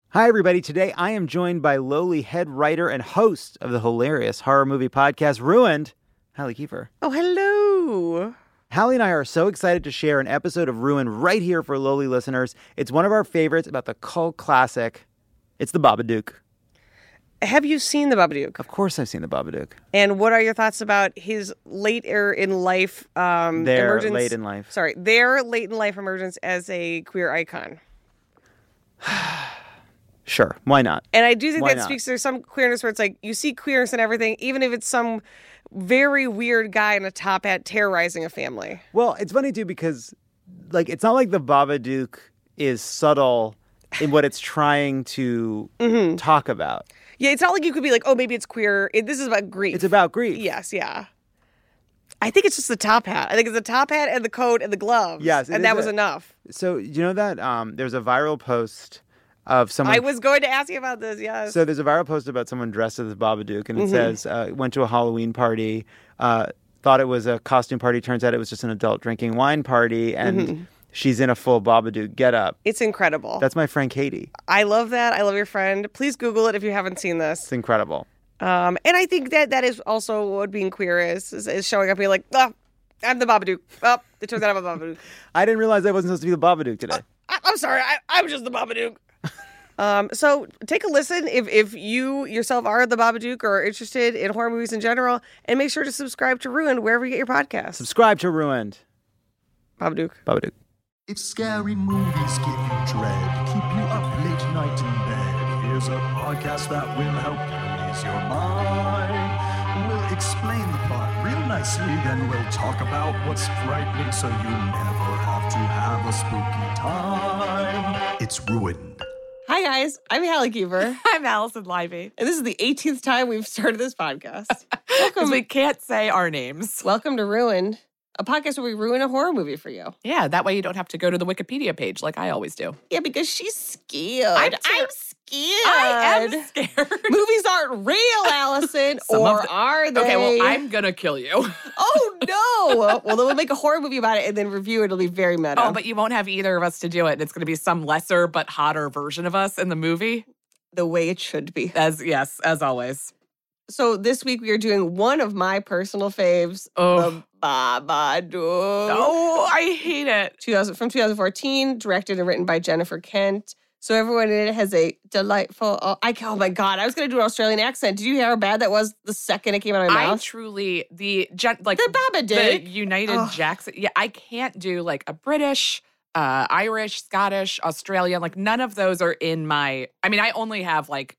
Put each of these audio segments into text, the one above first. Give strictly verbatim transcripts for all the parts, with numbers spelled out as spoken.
Hi, everybody. Today, I am joined by lowly head writer and host of the hilarious horror movie podcast, Ruined, Hallie Kiefer. Oh, hello. Hallie and I are so excited to share an episode of Ruined right here for lowly listeners. It's one of our favorites about the cult classic. It's The Babadook. Have you seen The Babadook? Of course I've seen The Babadook. And what are your thoughts about his later in life um, Their emergence? late in life. Sorry, their late in life emergence as a queer icon. Sure, why not? And I do think Why that not? speaks to some queerness where it's like, you see queerness and everything, even if it's some very weird guy in a top hat terrorizing a family. Well, it's funny, too, because like it's not like The Babadook is subtle in what it's trying to Mm-hmm. talk about. Yeah, it's not like you could be like, oh, maybe it's queer. It, this is about grief. It's about grief. Yes, yeah. I think it's just the top hat. I think it's the top hat and the coat and the gloves. Yes, it and is that was a- enough. So, you know that um, there's a viral post of someone... I was going to ask you about this, yes. So there's a viral post about someone dressed as the Babadook, and it Mm-hmm. says, uh, went to a Halloween party, uh, thought it was a costume party, turns out it was just an adult drinking wine party, and Mm-hmm. she's in a full Babadook getup. It's incredible. That's my friend Katie. I love that. I love your friend. Please Google it if you haven't seen this. It's incredible. Um, and I think that that is also what being queer is, is, is showing up being like, oh, I'm the Babadook. Oh, it turns out I'm a Babadook. I didn't realize I wasn't supposed to be the Babadook today. I, I'm sorry. I, I'm just the Babadook. Um, so take a listen if, if you yourself are the Babadook or are interested in horror movies in general, and make sure to subscribe to Ruined wherever you get your podcasts. Subscribe to Ruined. Babadook. Babadook. If scary movies give you dread, keep you up late night in bed, here's a podcast that will help you ease your mind. We'll explain the plot real nicely, then we'll talk about what's frightening so you never have to have a spooky time. It's Ruined. Hi, guys. I'm Hallie Kiefer, I'm Allison Livey. and this is the eighteenth time we've started this podcast. Because Welcome, we can't say our names. welcome to Ruined, a podcast where we ruin a horror movie for you. Yeah, that way you don't have to go to the Wikipedia page like I always do. Yeah, because she's scared. I'm ter- scared. I am scared. Movies aren't real, Allison. Some or of the- are they? Okay, well, I'm gonna kill you. Oh, no. Well, then we'll make a horror movie about it and then review it. It'll be very meta. Oh, but you won't have either of us to do it. And it's gonna be some lesser but hotter version of us in the movie. The way it should be. As yes, as always. So this week we are doing one of my personal faves, Oh. The Babadook. Oh, I hate it. two thousand, from twenty fourteen, directed and written by Jennifer Kent. So everyone in it has a delightful, oh, I, oh my God, I was going to do an Australian accent. Did you hear how bad that was the second it came out of my I mouth? truly the gen, like The Babadook. the United Ugh. Jackson. Yeah, I can't do like a British, uh, Irish, Scottish, Australian. Like none of those are in my. I mean, I only have like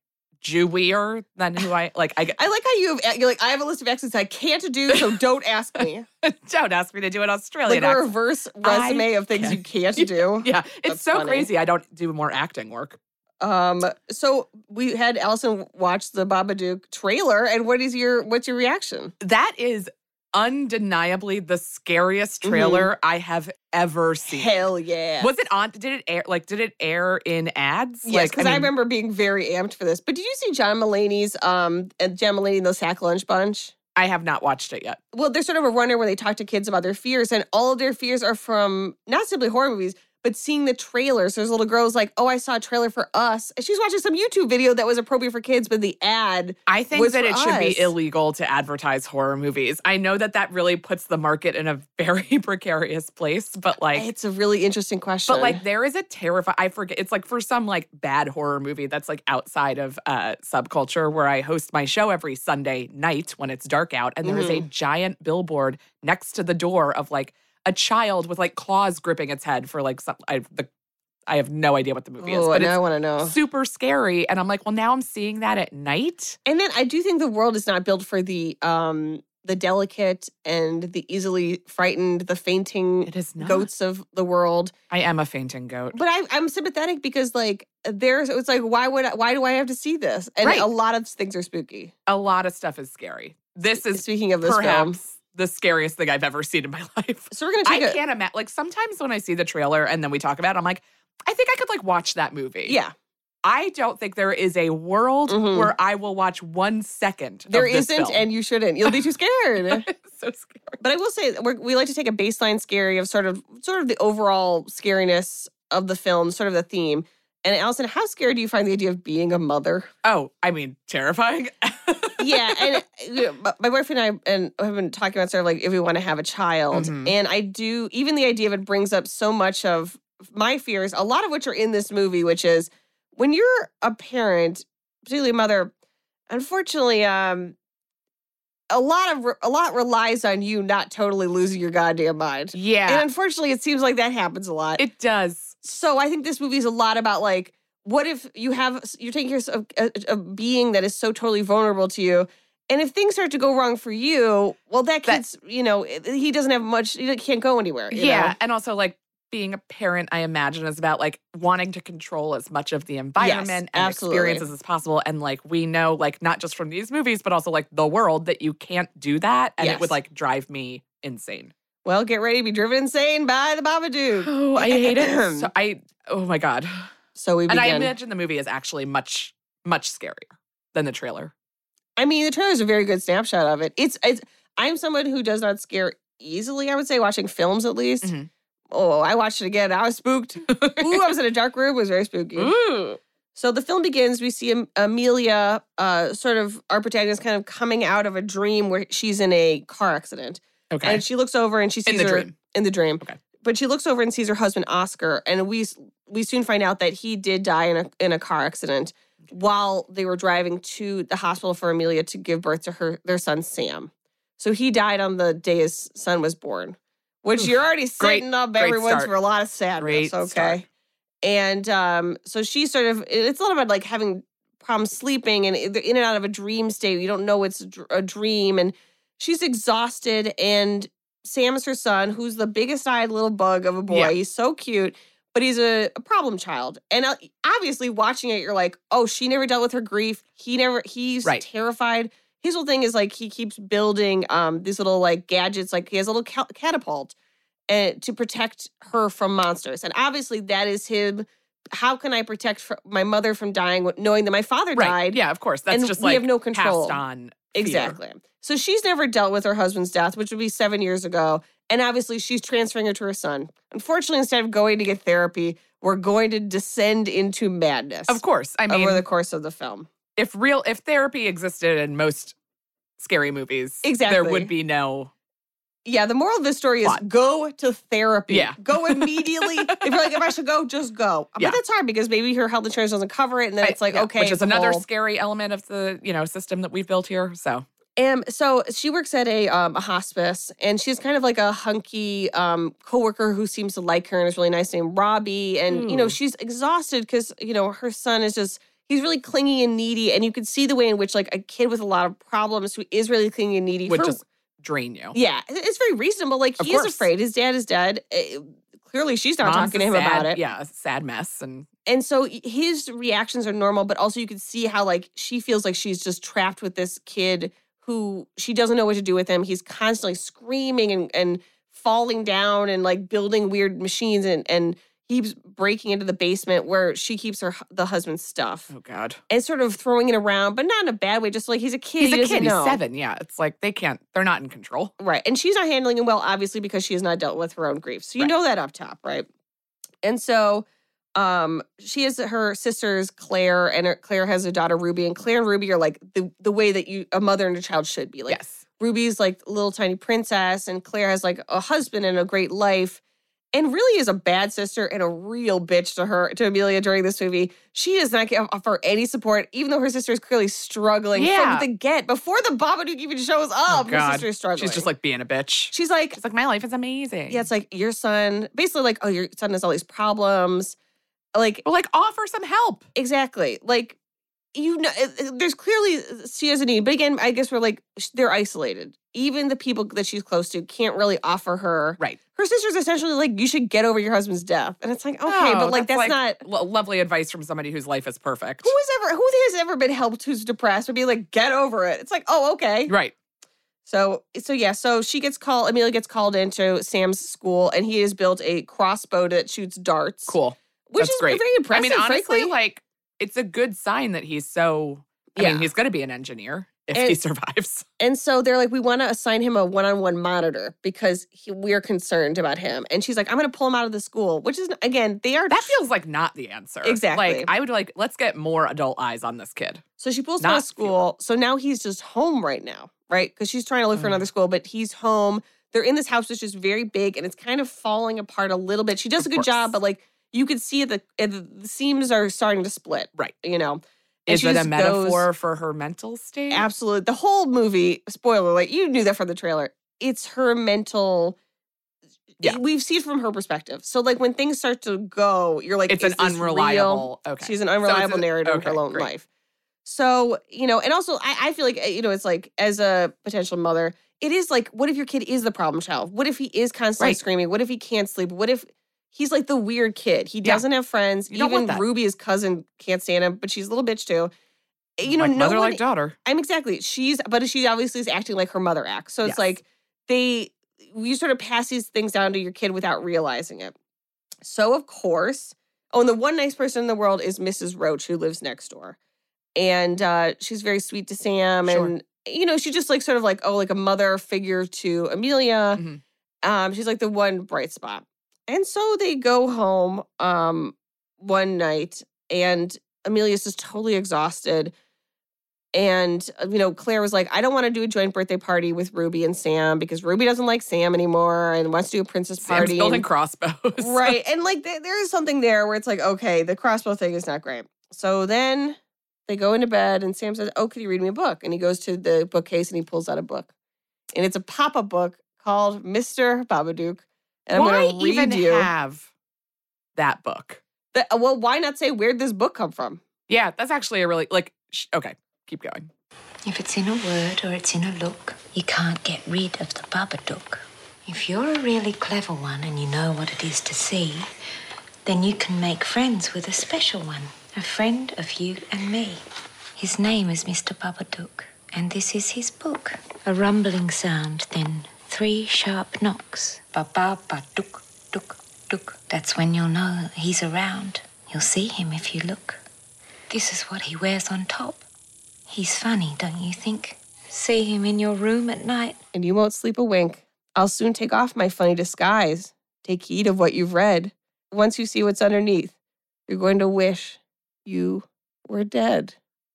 Jewier than who I like. I I like how you have, you're like, I have a list of accents I can't do, so don't ask me. don't ask me to do an Like Australian a accent. reverse resume of things you can't do. Yeah, it's That's so funny. crazy. I don't do more acting work. Um, so we had Allison watch the Babadook trailer, and what is your what's your reaction? That is undeniably the scariest trailer I have ever seen. Hell yeah! Was it on? Did it air? Like, did it air in ads? Yes, like, because I, mean, remember being very amped for this. But did you see John Mulaney's um and John Mulaney and the Sack Lunch Bunch? I have not watched it yet. Well, there's sort of a runner where they talk to kids about their fears, and all of their fears are from not simply horror movies, but seeing the trailers. There's a little girl's like, "Oh, I saw a trailer for Us." And she's watching some YouTube video that was appropriate for kids, but the ad. I think was that for it should us. be illegal to advertise horror movies. I know that that really puts the market in a very precarious place, but like, It's a really interesting question. but like, there is a terrifying. I forget. It's like for some like bad horror movie that's like outside of uh, subculture, where I host my show every Sunday night when it's dark out, and there is Mm-hmm. a giant billboard next to the door of like a child with like claws gripping its head for like some. I the I have no idea what the movie is, oh, but now I it's want to know. super scary. And I'm like, well, now I'm seeing that at night. And then I do think the world is not built for the um the delicate and the easily frightened, the fainting It is not. goats of the world. I am a fainting goat. But I, I'm sympathetic because like there's it's like why would I, why do I have to see this? And Right. a lot of things are spooky. A lot of stuff is scary. This is Speaking of this perhaps film, the scariest thing I've ever seen in my life. so we're gonna I take a can't imagine. Like sometimes when I see the trailer and then we talk about it, I'm like, I think I could like watch that movie. yeah. I don't think there is a world Mhm. where I will watch one second. There of this isn't, film. and you shouldn't. You'll be too scared. It's so scary. But I will say we're, we like to take a baseline scary of sort of sort of the overall scariness of the film, sort of the theme. And Allison, how scared do you find the idea of being a mother? Oh, I mean, terrifying. Yeah, and you know, my- my boyfriend and I and have been talking about sort of like if we want to have a child. Mhm. And I do, even the idea of it brings up so much of my fears, a lot of which are in this movie, which is when you're a parent, particularly a mother, unfortunately, um, a lot of a lot relies on you not totally losing your goddamn mind. And Yeah, unfortunately, it seems like that happens a lot. it does. So I think this movie is a lot about like, what if you have you're taking care of a, a being that is so totally vulnerable to you, and if things start to go wrong for you, well, that That- kid's you know he doesn't have much, he can't go anywhere. you Yeah, know? and also like being a parent, I imagine, is about like wanting to control as much of the environment and absolutely. experiences as possible. And like we know, like not just from these movies, but also like the world, that you can't do that, and it would Yes. like drive me insane. Well, get ready to be driven insane by the Babadook. Oh, I hate it. So I oh my god. So we And begin. I imagine the movie is actually much much scarier than the trailer. I mean, the trailer is a very good snapshot of it. It's, it's I'm someone who does not scare easily, I would say, watching films at least. Mhm. Oh, I watched it again. I was spooked. Ooh, I was in a dark room. It was very spooky. Ooh. So the film begins. We see Am- Amelia, uh, sort of our protagonist, kind of coming out of a dream where she's in a car accident. Okay. And she looks over and she sees In the her dream. in the dream. Okay. But she looks over and sees her husband Oscar, and we s- we soon find out that he did die in a in a car accident while they were driving to the hospital for Amelia to give birth to her their son Sam. So he died on the day his son was born, which you're already Great- setting up great everyone's start. for a lot of sadness. Great okay. start. And um, so she sort of, it's a lot about like having problems sleeping and they're in and out of a dream state. You don't know it's a dr- a dream. And she's exhausted. And Sam is her son, who's the biggest eyed little bug of a boy. Yeah. He's so cute, but he's a, a problem child. And uh, obviously, watching it, you're like, oh, she never dealt with her grief. He never, he's Right. terrified. His whole thing is like he keeps building um, these little like gadgets, like he has a little ca- catapult and to protect her from monsters. And obviously that is him. How can I protect fr- my mother from dying w- knowing that my father Right. died? Yeah, of course. That's and just we like have no control. passed on. fear. Exactly. So she's never dealt with her husband's death, which would be seven years ago. And obviously she's transferring it to her son. Unfortunately, instead of going to get therapy, we're going to descend into madness Of course. I mean, over the course of the film. if real if therapy existed in most scary movies, Exactly. there would be no Yeah, the moral of this story is Plot. go to therapy. Yeah. Go immediately. If you're like, if I should go, just go. Yeah. But that's hard because maybe her health insurance doesn't cover it. And then I- it's like, yeah, okay. which is the another whole- scary element of the you know system that we've built here. So Um, so she works at a um a hospice, and she's kind of like a hunky um coworker who seems to like her and is really nice, named Robbie. And you know Ooh. she's exhausted because you know her son is just he's really clingy and needy, and you can see the way in which like a kid with a lot of problems who is really clingy and needy. would for- just drain you. yeah, it- it's very reasonable. Like Of he is course. afraid his dad is dead. Uh, clearly, she's not Mom's talking a to him sad- about it. Yeah, a sad mess, and And so his reactions are normal, but also you can see how like she feels like she's just trapped with this kid who she doesn't know what to do with him. He's constantly screaming and, and falling down and like building weird machines and and he's breaking into the basement where she keeps her hu- the husband's stuff oh god, and sort of throwing it around, but not in a bad way. Just like he's a kid. he's he a doesn't kid. He's know. seven. Yeah, it's like they can't. They're not in control. Right. And she's not handling it well, obviously, because she has not dealt with her own grief. So you Right. know that up top, right? And so um, she has her sisters, Claire, and her, Claire has a daughter, Ruby. And Claire and Ruby are like the, the way that you a mother and a child should be. Like yes. Ruby's like a little tiny princess, and Claire has like a husband and a great life. And really is a bad sister and a real bitch to her, to Amelia during this movie. She does not give, offer any support, even though her sister is clearly struggling Yeah. from the get. Before the Babadook even shows up, her God. sister is struggling. She's just like being a bitch. she's like, She's like, my life is amazing. yeah, it's like your son, basically like, oh, your son has all these problems. Like, well, like offer some help. exactly. Like, you know, it- it- there's clearly, she has a need. But again, I guess we're like, sh- they're isolated. Even the people that she's close to can't really offer her. Right. Her sister's essentially like, you should get over your husband's death. And it's like, okay, Oh, but like, that's, not, lo- lovely advice from somebody whose life is perfect. who has ever, who has ever been helped who's depressed would be like, get over it. It's like, oh, okay. Right. So, so yeah, so she gets called, Amelia gets called into Sam's school, and he has built a crossbow that shoots darts. Cool. Which That's is great. very impressive, I mean, honestly, frankly. like it's a good sign that he's so. I Yeah. mean, he's going to be an engineer. if And- he survives. And so they're like, we want to assign him a one-on-one monitor because he, we're concerned about him. And she's like, I'm going to pull him out of the school, which is, again, they are. That feels like not the answer. Exactly. Like, I would like, let's get more adult eyes on this kid. So she pulls him out Not of school. So now he's just home right now, right? Because she's trying to look for Mm. another school, but he's home. They're in this house that's just very big and it's kind of falling apart a little bit. She does Of a good job, course. but like you could see the, the seams are starting to split, Right. you know? And Is she it a just metaphor goes- for her mental state? Absolutely. The whole movie, spoiler alert, you knew that from the trailer. It's her mental. Yeah. We've seen it from her perspective. So, like, when things start to go, you're like, It's is an this unreliable. real? Okay. She's an So it's unreliable a- narrator in her okay, own great. life. So, you know, and also, I, I feel like, you know, it's like, as a potential mother, it is like, what if your kid is the problem child? What if he is constantly Right. screaming? What if he can't sleep? What if he's like the weird kid? He Yeah. doesn't have friends. You don't want Even that. Ruby, his cousin, can't stand him, but she's a little bitch too. You know, like no mother one, like daughter. I'm exactly. She's, but she obviously is acting like her mother acts. So it's Yes. like they, you sort of pass these things down to your kid without realizing it. So of course, oh, and the one nice person in the world is Missus Roach, who lives next door, and uh, she's very sweet to Sam, Sure. and you know, she's just like sort of like oh, like a mother figure to Amelia. Mhm. Um, she's like the one bright spot, and so they go home um one night, and Amelia's just totally exhausted. And, uh, you know, Claire was like, I don't want to do a joint birthday party with Ruby and Sam because Ruby doesn't like Sam anymore and wants to do a princess Sam's party. building and- crossbows. right. And, like, th- there is something there where it's like, okay, the crossbow thing is not great. So then they go into bed and Sam says, oh, could you read me a book? And he goes to the bookcase and he pulls out a book. And it's a pop-up book called Mister Babadook. And Why I'm going to read even you. have that book? The, well, why not say, where'd this book come from? Yeah, that's actually a really, like, sh- okay, keep going. If it's in a word or it's in a look, you can't get rid of the Babadook. If you're a really clever one and you know what it is to see, then you can make friends with a special one, a friend of you and me. His name is Mister Babadook, and this is his book. A rumbling sound, then three sharp knocks. Ba-ba-ba-dook, dook, dook. That's when you'll know he's around. You'll see him if you look. This is what he wears on top. He's funny, don't you think? See him in your room at night. And you won't sleep a wink. I'll soon take off my funny disguise. Take heed of what you've read. Once you see what's underneath, you're going to wish you were dead.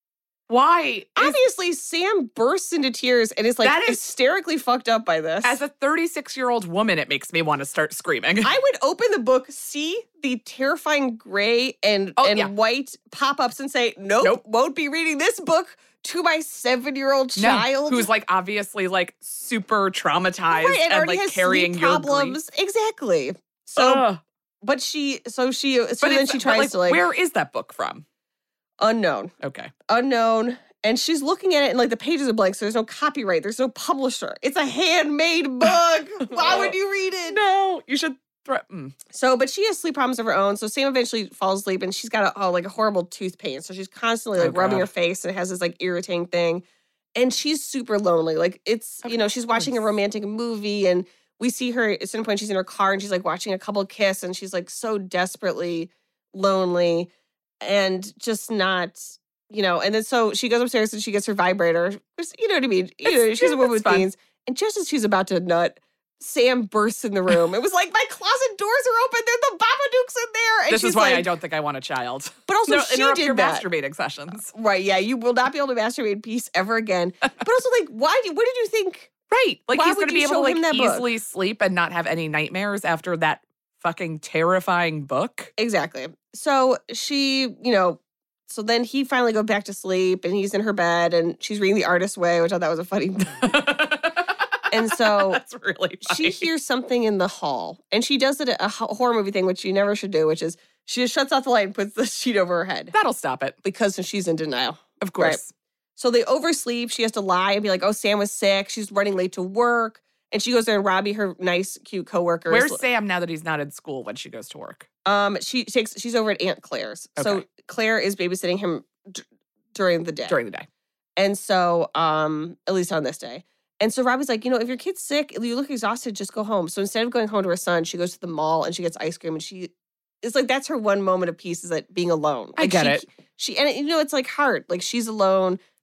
Why? Is, Obviously, Sam bursts into tears and is like That is- hysterically fucked up by this. as a thirty-six-year-old woman, it makes me want to start screaming. I would open the book, see the terrifying gray and, Oh, and yeah. white pop-ups and say, nope, Nope. won't be reading this book to my seven-year-old No, child. who's like obviously like super traumatized right, and, and, already like has carrying sleep your problems. grief. Exactly. So Ugh. But she, so she, so But then it's- she but, tries like, to like, where is that book from? unknown, Okay. unknown. And she's looking at it and like the pages are blank, so there's no copyright, there's no publisher. It's a handmade book. Why would you read it? No, you should. Throw, mm. So, but she has sleep problems of her own. So Sam eventually falls asleep and she's got a, oh, like a horrible tooth pain. So she's constantly like Oh, rubbing God. her face and it has this like irritating thing. And she's super lonely. Like it's, Of you know, she's watching a course. romantic movie and we see her at some point, she's in her car and she's like watching a couple kiss and she's like so desperately lonely and just not, you know, and then so she goes upstairs and she gets her vibrator. Which, you know what I mean? You It's- know, she's a yeah, woman with it's fun. beans. And just as she's about to nut, Sam bursts in the room. It was like, my closet doors are open. There's the Babadook's in there. And This she's is why like, I don't think I want a child. But also, No, she interrupt did your that. masturbating sessions. Right, yeah, you will not be able to masturbate in peace ever again. But also, like, why? Do, what did you think? Right. Like Why he's would going to you be able to show like him that book? easily sleep and not have any nightmares after that fucking terrifying book. Exactly. So she, you know, so then he finally goes back to sleep and he's in her bed and she's reading The Artist's Way, which I thought was a funny. And so That's really funny. she hears something in the hall and she does it a ho- horror movie thing, which you never should do, which is she just shuts off the light and puts the sheet over her head That'll stop it. because she's in denial. Of course. So they oversleep. She has to lie and be like, oh, Sam was sick. She's running late to work. And she goes there and Robbie, her nice, cute coworker. is- Where's Sam now that he's not in school when she goes to work? Um, she takes, she's over at Aunt Claire's. So Okay. Claire is babysitting him d- during the day. During the day. And so, um, at least on this day. And so Robbie's like, you know, if your kid's sick, you look exhausted, just go home. So instead of going home to her son, she goes to the mall and she gets ice cream. And she, it's like, that's her one moment of peace is like being alone. I Like get she, it. She, and you know, it's like hard. Like she's alone.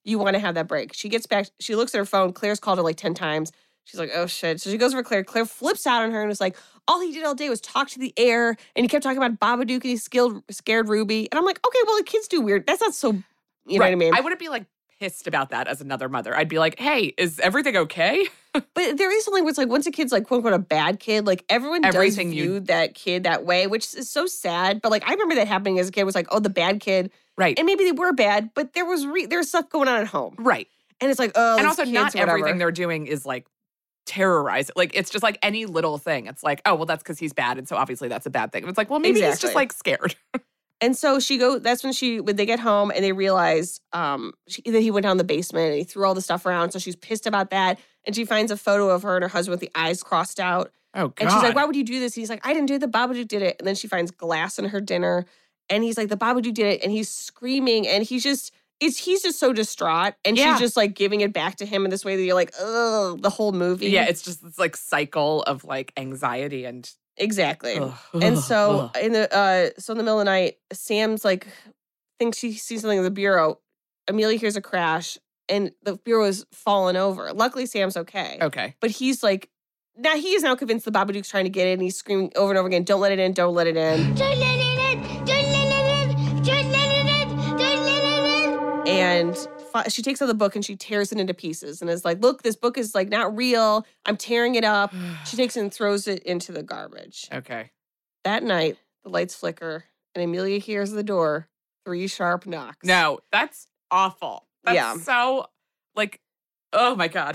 you want to have that break. She gets back, she looks at her phone. Claire's called her like ten times. She's like, oh shit. So she goes over to Claire. Claire flips out on her and is like, all he did all day was talk to the air. And he kept talking about Babadook and he skilled, scared Ruby. And I'm like, okay, well, the kids do weird. That's not so, you know right. what I mean? I wouldn't be like pissed about that as another mother. I'd be like, hey, is everything okay? But there is something where it's like, once a kid's like, quote unquote, a bad kid, like everyone Everything does you- view that kid that way, which is so sad. But like, I remember that happening as a kid. It was like, oh, the bad kid. Right. And maybe they were bad, but there was re- there's stuff going on at home. Right. And it's like, oh, And these also kids, not whatever. everything they're doing is like terrorize it. Like it's just like any little thing. It's like, oh, well, that's because he's bad. And so obviously that's a bad thing. And it's like, well, maybe he's Exactly. just like scared. And so she go. That's when she when they get home and they realize um she, that he went down the basement and he threw all the stuff around. So she's pissed about that. And she finds a photo of her and her husband with the eyes crossed out. Oh, God. And she's like, why would you do this? And he's like, I didn't do it. The Babadook did it. And then she finds glass in her dinner. And he's like, the Babadook did it. And he's screaming. And he's just, it's he's just so distraught. And Yeah. she's just like giving it back to him in this way that you're like, ugh, the whole movie. Yeah, it's just this like cycle of like anxiety and Exactly. Ugh. And so Ugh. in the uh so in the middle of the night, Sam's like thinks she sees something in the bureau. Amelia hears a crash and the bureau is fallen over. Luckily, Sam's okay. okay. But he's like, now he is now convinced the Babadook's trying to get in. He's screaming over and over again, don't let it in, don't let it in. Don't let it in! Don't let it in! Don't let it in! Don't let it in! And fi- she takes out the book and she tears it into pieces and is like, look, this book is like not real. I'm tearing it up. She takes it and throws it into the garbage. Okay. That night, the lights flicker and Amelia hears the door, three sharp knocks. No, that's awful. That's Yeah. so like, oh my God.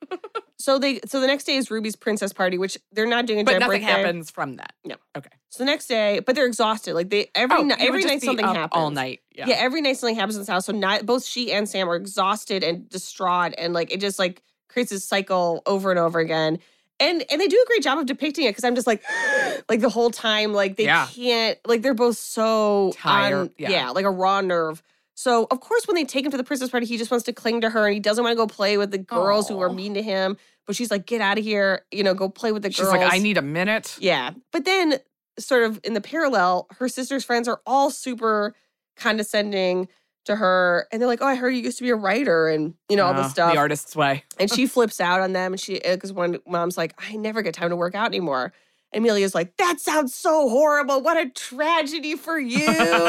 So they so the next day is Ruby's princess party, which they're not doing a But giant nothing birthday. happens from that. No. Okay. So the next day, but they're exhausted. Like they every Oh, night you would every just night be something up happens. all night. Yeah. Yeah, every night something happens in this house. So not, both she and Sam are exhausted and distraught, and like it just like creates this cycle over and over again. And and they do a great job of depicting it because I'm just like, like the whole time, like they Yeah. can't, like they're both so Tired, on- yeah. yeah, like a raw nerve. So of course, when they take him to the princess party, he just wants to cling to her and he doesn't want to go play with the girls who are Aw. mean to him. But she's like, get out of here, you know, go play with the She's girls. like, I need a minute. Yeah. But then, sort of in the parallel, her sister's friends are all super condescending to her. And they're like, oh, I heard you used to be a writer and, you know, all Oh, this stuff. The artist's way. And she flips out on them. And she, because one mom's like, I never get time to work out anymore. And Amelia's like, that sounds so horrible. What a tragedy for you.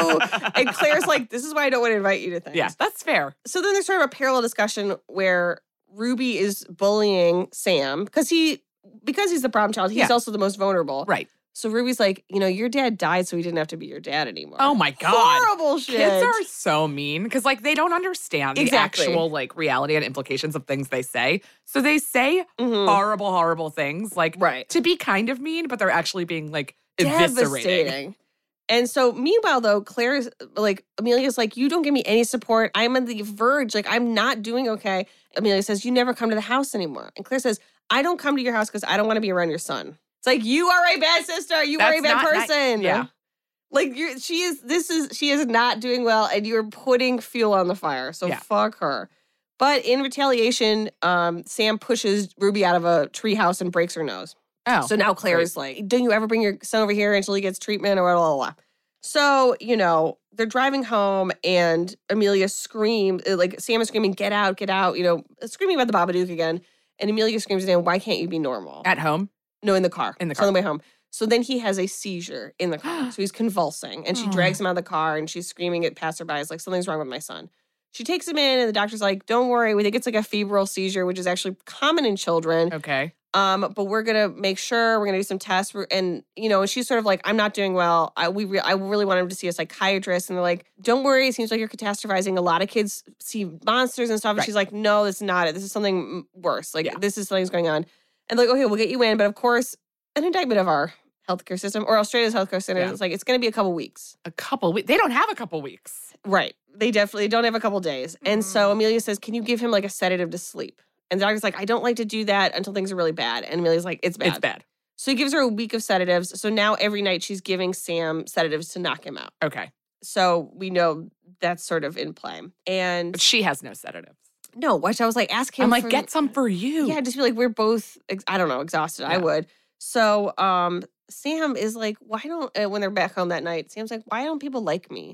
And Claire's like, this is why I don't want to invite you to things. Yeah, that's fair. So then there's sort of a parallel discussion where Ruby is bullying Sam because he, because he's the problem child, he's Yeah. also the most vulnerable. Right. So Ruby's like, you know, your dad died so he didn't have to be your dad anymore. Oh my God. Horrible shit. Kids are so mean because like they don't understand Exactly. the actual like reality and implications of things they say. So they say Mhm. horrible, horrible things like Right. to be kind of mean, but they're actually being like eviscerating. Devastating. And so meanwhile, though, Claire's like, Amelia's like, you don't give me any support. I'm on the verge. Like, I'm not doing okay. Amelia says, you never come to the house anymore. And Claire says, I don't come to your house because I don't want to be around your son. It's like, you are a bad sister. You are That's a bad not ni- person. yeah. Like, you're, she is, this is, she is not doing well and you're putting fuel on the fire. So Yeah. fuck her. But in retaliation, um, Sam pushes Ruby out of a treehouse and breaks her nose. Oh. So now Claire is like, don't you ever bring your son over here until he gets treatment or blah, blah, blah. So, you know, they're driving home and Amelia screams, like Sam is screaming, get out, get out, you know, screaming about the Babadook again. And Amelia screams at him, why can't you be normal? At home? No, in the car. In the So on the way home. So then he has a seizure in the car. So he's convulsing and she drags him out of the car and she's screaming at passerbys like, something's wrong with my son. She takes him in and the doctor's like, don't worry. We think it's like a febrile seizure, which is actually common in children. Okay. Um, but we're gonna make sure we're gonna do some tests. We're, and you know, and she's sort of like, I'm not doing well. I we re- I really want him to see a psychiatrist. And they're like, don't worry. It seems like you're catastrophizing. A lot of kids see monsters and stuff. And Right. she's like, no, this is not it. This is something mm, worse. Like Yeah. this is something's going on. And they're like, okay, we'll get you in. But of course, an indictment of our healthcare system or Australia's healthcare system. Yeah. It's like it's gonna be a couple weeks. A couple weeks. They don't have a couple weeks. Right. They definitely don't have a couple days. And so Mm. Amelia says, can you give him like a sedative to sleep? And the doctor's like, I don't like to do that until things are really bad. And Amelia's like, it's bad. It's bad. So he gives her a week of sedatives. So now every night she's giving Sam sedatives to knock him out. Okay. So we know that's sort of in play. And But she has no sedatives. no, which I was like, ask him. I'm like, for- get some for you. Yeah, just be like, we're both, ex- I don't know, exhausted. I Yeah. would. So um, Sam is like, why don't, uh, when they're back home that night, Sam's like, why don't people like me?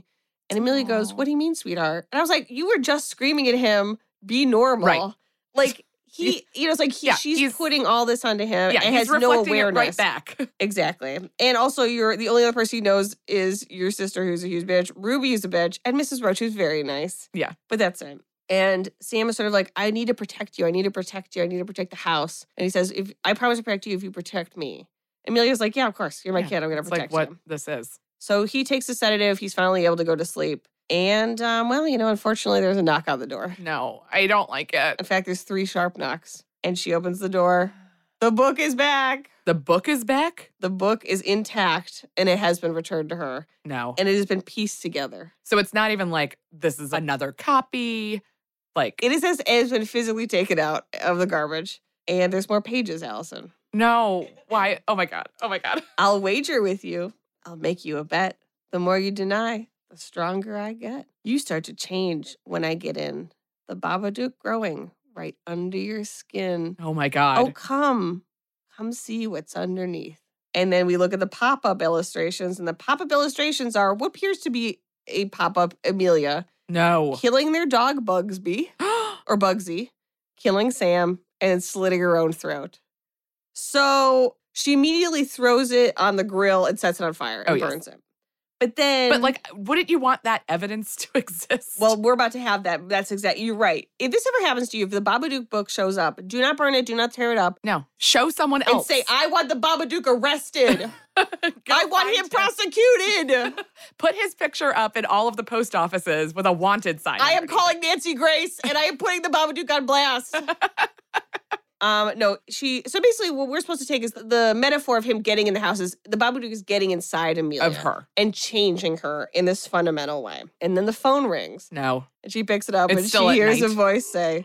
And Amelia goes, Aw. what do you mean, sweetheart? And I was like, you were just screaming at him, be normal. Right. Like, he, you know, it's like he, Yeah, she's he's- putting all this onto him Yeah, and he's has no reflecting it awareness. right back. Exactly. And also, you're the only other person he knows is your sister, who's a huge bitch. Ruby is a bitch. And Missus Roach, who's very nice. Yeah. But that's it. And Sam is sort of like, I need to protect you. I need to protect you. I need to protect the house. And he says, "If I promise to protect you if you protect me." Amelia's like, yeah, of course. You're my Yeah, kid. I'm going to It's like protect what you. this is. So he takes a sedative. He's finally able to go to sleep. And, um, well, you know, unfortunately, there's a knock on the door. No, I don't like it. In fact, there's three sharp knocks. And she opens the door. The book is back. The book is back? The book is intact and it has been returned to her. No. And it has been pieced together. So it's not even like this is another copy. Like, It is as it has been physically taken out of the garbage. And there's more pages, Allison. no. Why? Oh my God. Oh my God. I'll wager with you. I'll make you a bet. The more you deny, the stronger I get. You start to change when I get in. The Babadook growing right under your skin. Oh my God. Oh, come. Come see what's underneath. And then we look at the pop-up illustrations. And the pop-up illustrations are what appears to be a pop-up Amelia No. killing their dog Bugsby, or Bugsy, killing Sam, and slitting her own throat. So she immediately throws it on the grill and sets it on fire and Oh, yes. burns it. But then, But like, wouldn't you want that evidence to exist? well, we're about to have that. That's exactly, you're right. If this ever happens to you, if the Babadook book shows up, do not burn it, do not tear it up, no. Show someone and else. say, I want the Babadook arrested. Go I want find him prosecuted. Put his picture up in all of the post offices with a wanted sign. I am underneath. calling Nancy Grace and I am putting the Babadook on blast. um, no, she, so basically what we're supposed to take is the metaphor of him getting in the house is the Babadook is getting inside Amelia. Of her. And changing her in this fundamental way. And then the phone rings No. and she picks it up It's and still she at hears a night. voice say,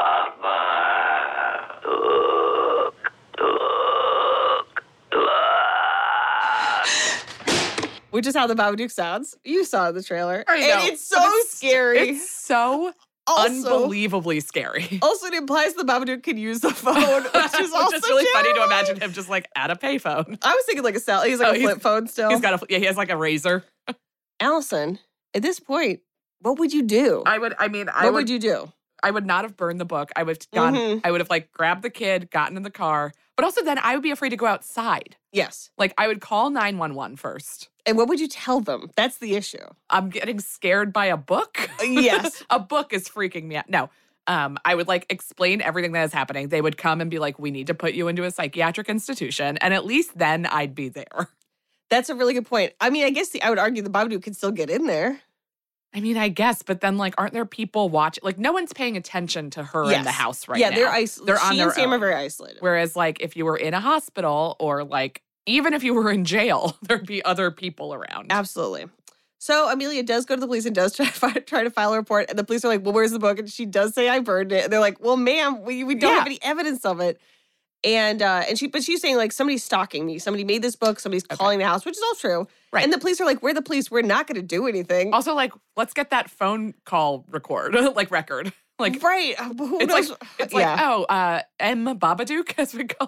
which is how the Babadook sounds. You saw the trailer. I know, And it's so but it's- scary. It's so also, unbelievably scary. also, it implies the Babadook can use the phone, which is also just really funny to terrifying. imagine him just like at a payphone. I was thinking like a cell. He's like Oh, a he's- flip phone still. He's got a yeah, he has like a razor. Allison, at this point, what would you do? I would I mean I what would, would you do? I would not have burned the book. I would have gone Mhm. I would have like grabbed the kid, gotten in the car. But also then I would be afraid to go outside. Yes. Like I would call nine one one first. And what would you tell them? That's the issue. I'm getting scared by a book. yes. a book is freaking me out. No. Um, I would like explain everything that is happening. They would come and be like, we need to put you into a psychiatric institution. And at least then I'd be there. That's a really good point. I mean, I guess the, I would argue the Babadook can still get in there. I mean, I guess, but then like, aren't there people watching? Like, no one's paying attention to her in the Yes. house right yeah, now. they're isolated. They're on she their and Sam own. are very isolated. Whereas, like, if you were in a hospital or like, even if you were in jail, there'd be other people around. Absolutely. So Amelia does go to the police and does try to, fi- try to file a report. And the police are like, well, where's the book? And she does say, I burned it. And they're like, well, ma'am, we, we don't Yeah. have any evidence of it. And uh, and she, but she's saying like, somebody's stalking me. Somebody made this book. Somebody's calling the house, which is all true. Right. And the police are like, we're the police. We're not going to do anything. Also, like, let's get that phone call record, like record. Like, right. Uh, Who it's knows? like, it's yeah. like, oh, uh, M. Babadook has been called.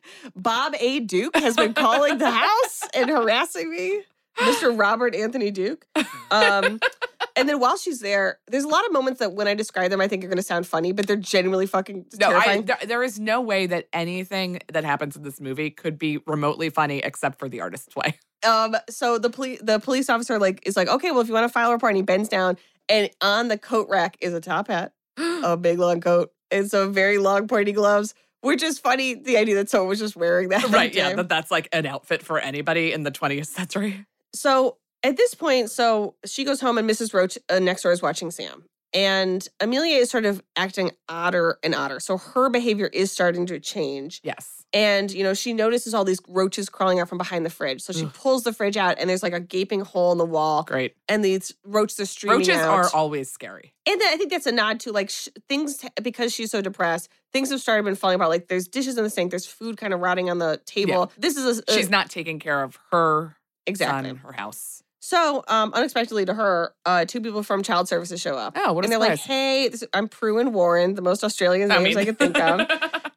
Bob A. Duke has been calling the house and harassing me. Mister Robert Anthony Duke. Um, and then while she's there, there's a lot of moments that when I describe them, I think are going to sound funny, but they're genuinely fucking No, I, terrifying. th- there is no way that anything that happens in this movie could be remotely funny except for the artist's way. Um, so the police, the police officer, like, is like, okay, well, if you want to file a report, and he bends down, and on the coat rack is a top hat, a big long coat, and some very long pointy gloves, which is funny. The idea that someone was just wearing that, Right, that yeah, day. that that's like an outfit for anybody in the twentieth century. So at this point, so she goes home, and Missus Roach uh, next door is watching Sam. And Amelia is sort of acting odder and odder. So her behavior is starting to change. Yes. And, you know, she notices all these roaches crawling out from behind the fridge. So she Ugh. pulls the fridge out, and there's like a gaping hole in the wall. Great. And these roaches are streaming Roaches out. are always scary. And then I think that's a nod to like sh- things, because she's so depressed, things have started been falling apart. Like there's dishes in the sink, there's food kind of rotting on the table. This is a, a- She's not taking care of her exactly. son, her house. So, um, unexpectedly to her, uh, two people from child services show up. Oh, what a And they're like, surprise. hey, this, I'm Prue and Warren, the most Australian I names mean- I could think of.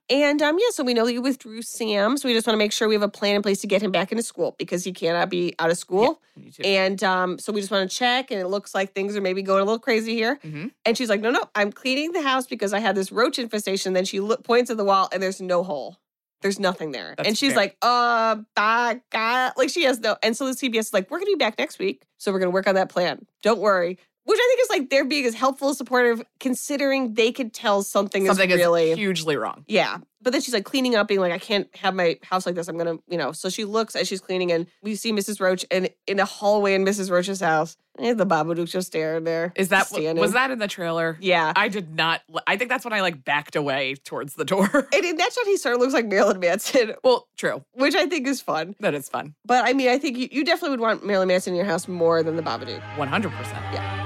And um, yeah, so we know that you withdrew Sam. So we just want to make sure we have a plan in place to get him back into school because he cannot be out of school. Yeah, me too. And um, so we just want to check. And it looks like things are maybe going a little crazy here. Mm-hmm. And she's like, no, no, I'm cleaning the house because I had this roach infestation. Then she look, points at the wall and there's no hole. There's nothing there. That's and she's fair. like, uh, bah, God. Like she has no. And so the C B S is like, we're going to be back next week. So we're going to work on that plan. Don't worry. Which I think is like they're being as helpful as supportive, considering they could tell something, Something is really. is hugely wrong. Yeah. But then she's like cleaning up, being like, I can't have my house like this. I'm going to, you know. So she looks as she's cleaning and we see Missus Roach and in a hallway in Missus Roach's house. And the Babadook just staring there. Is that, standing. was that in the trailer? Yeah. I did not, I think that's when I like backed away towards the door. And in that shot, he sort of looks like Marilyn Manson, Well, true. which I think is fun. That is fun. But I mean, I think you, you definitely would want Marilyn Manson in your house more than the Babadook. one hundred percent. Yeah.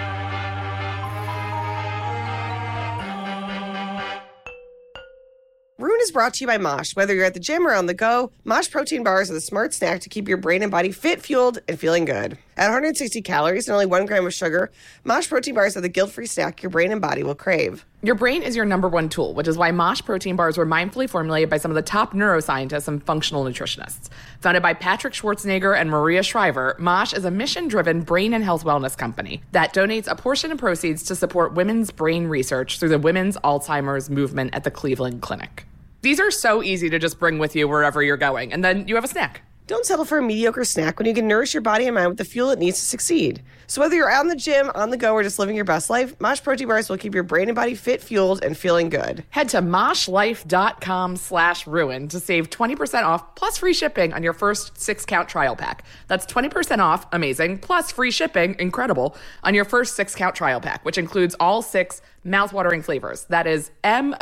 Rune is brought to you by Mosh. Whether you're at the gym or on the go, Mosh protein bars are the smart snack to keep your brain and body fit, fueled, and feeling good. At one hundred sixty calories and only one gram of sugar, Mosh protein bars are the guilt-free snack your brain and body will crave. Your brain is your number one tool, which is why Mosh protein bars were mindfully formulated by some of the top neuroscientists and functional nutritionists. Founded by Patrick Schwarzenegger and Maria Shriver, Mosh is a mission-driven brain and health wellness company that donates a portion of proceeds to support women's brain research through the Women's Alzheimer's Movement at the Cleveland Clinic. These are so easy to just bring with you wherever you're going, and then you have a snack. Don't settle for a mediocre snack when you can nourish your body and mind with the fuel it needs to succeed. So whether you're out in the gym, on the go, or just living your best life, Mosh protein bars will keep your brain and body fit, fueled, and feeling good. Head to moshlife.com slash ruin to save twenty percent off plus free shipping on your first six-count trial pack. That's twenty percent off, amazing, plus free shipping, incredible, on your first six-count trial pack, which includes all six mouthwatering flavors. That is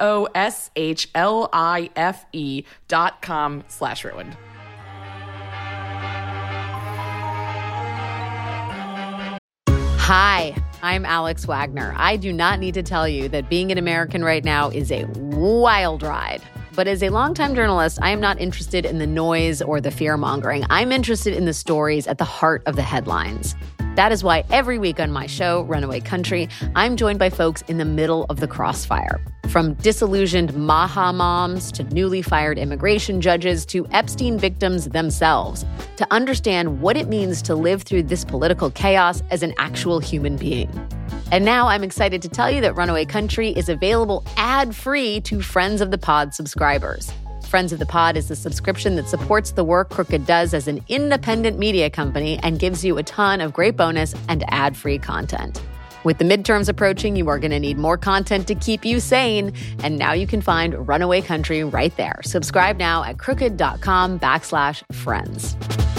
M-O-S-H-L-I-F-E dot com slash ruined. Hi, I'm Alex Wagner. I do not need to tell you that being an American right now is a wild ride. But as a longtime journalist, I am not interested in the noise or the fear-mongering. I'm interested in the stories at the heart of the headlines. That is why every week on my show, Runaway Country, I'm joined by folks in the middle of the crossfire. From disillusioned Maha moms to newly fired immigration judges to Epstein victims themselves, to understand what it means to live through this political chaos as an actual human being. And now I'm excited to tell you that Runaway Country is available ad-free to Friends of the Pod subscribers. Friends of the Pod is the subscription that supports the work Crooked does as an independent media company and gives you a ton of great bonus and ad-free content. With the midterms approaching, you are going to need more content to keep you sane. And now you can find Runaway Country right there. Subscribe now at crooked.com backslash friends.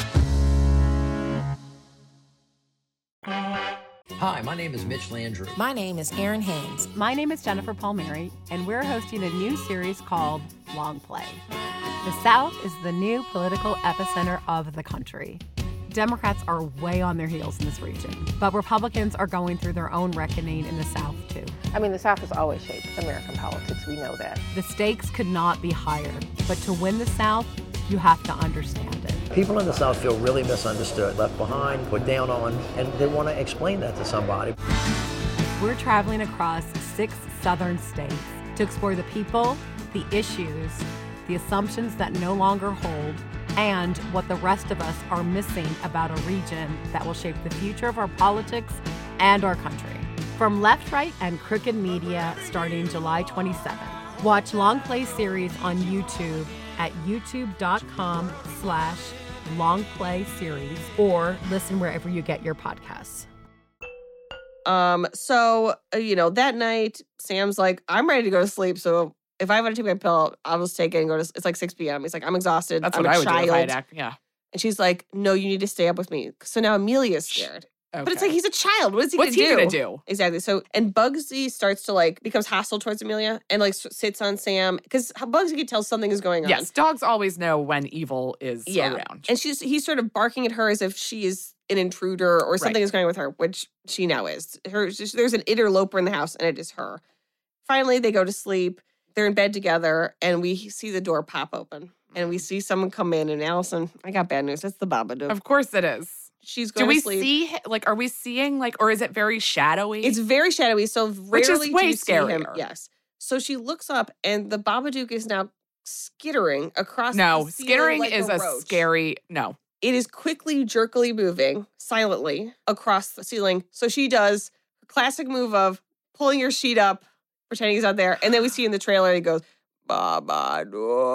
Hi, my name is Mitch Landrew. My name is Erin Haynes. My name is Jennifer Palmieri, and we're hosting a new series called Long Play. The South is the new political epicenter of the country. Democrats are way on their heels in this region, but Republicans are going through their own reckoning in the South, too. I mean, the South has always shaped American politics. We know that. The stakes could not be higher, but to win the South, you have to understand it. People in the South feel really misunderstood, left behind, put down on, and they want to explain that to somebody. We're traveling across six southern states to explore the people, the issues, the assumptions that no longer hold, and what the rest of us are missing about a region that will shape the future of our politics and our country. From Left, Right, and Crooked Media starting July twenty-seventh. Watch Long Play series on YouTube at youtube.com slash long play series or listen wherever you get your podcasts. Um, so, uh, you know, that night, Sam's like, I'm ready to go to sleep. So if I want to take my pill, I'll just take it and go to, it's like six p.m. He's like, I'm exhausted. That's I'm what a I would child. do if I had act, yeah. And she's like, no, you need to stay up with me. So now Amelia's scared. Okay. But it's like, he's a child. What is he What's going to do? he gonna do? Exactly. So, and Bugsy starts to like, becomes hostile towards Amelia and like s- sits on Sam. Because Bugsy can tell something is going on. Yes, dogs always know when evil is Yeah. around. And she's he's sort of barking at her as if she is an intruder or something Right. is going on with her, which she now is. Her, there's an interloper in the house and it is her. Finally, they go to sleep. They're in bed together and we see the door pop open. And we see someone come in and Allison, I got bad news. It's the Babadook. Of course it is. She's Do going we to sleep. see, like, are we seeing, like, or is it very shadowy? It's very shadowy, so rarely Which is way do you see him. scarier. Yes. So she looks up, and the Babadook is now skittering across No, the ceiling skittering like is a, a roach. scary, no. It is quickly, jerkily moving silently across the ceiling. So she does a classic move of pulling your sheet up, pretending he's out there. And then we see in the trailer, he goes, Babadook,